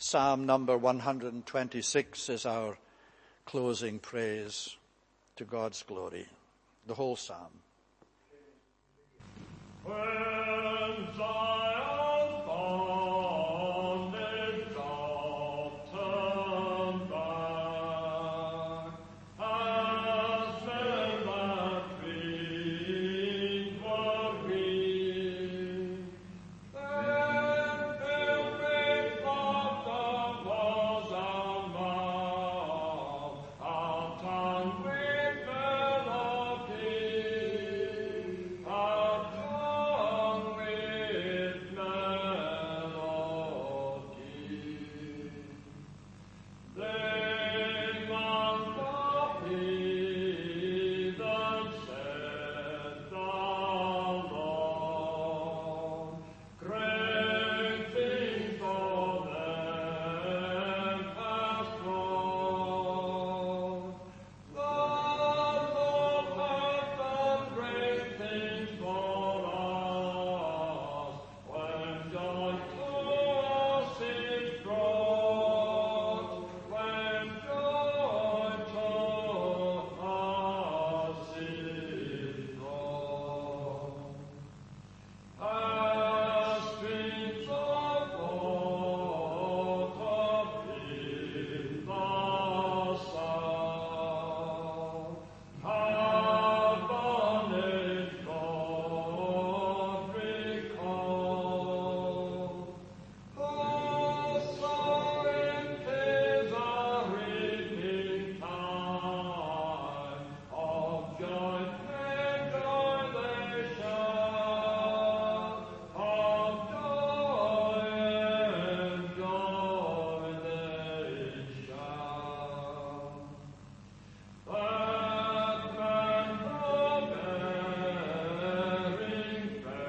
Psalm number 126 is our closing praise to God's glory. The whole psalm. When Zion found its autumn back, as when the trees were green, then pilgrims loved the bosom of our tongue with melody, our tongue with melody. Then among the heathen said the Lord, great things for them has wrought. The Lord hath done great things for us, when joy to us is brought, when joy to us is brought. As streams of water fill the south, heaven is God recalled. So it is a reaping time of joy and joylation, of joy and joylation. That man bearing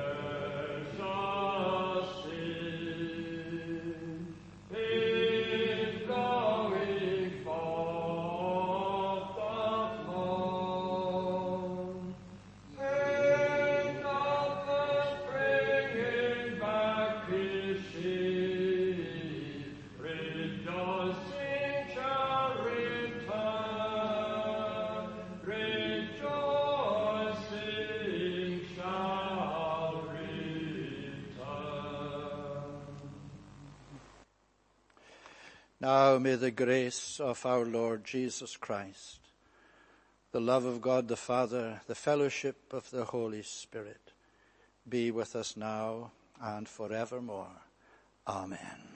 precious seed is going forth the throne, and doubtless bringing back his sheep, rejoicing shall return, rejoicing shall return. Now may the grace of our Lord Jesus Christ, the love of God the Father, the fellowship of the Holy Spirit be with us now and forevermore. Amen.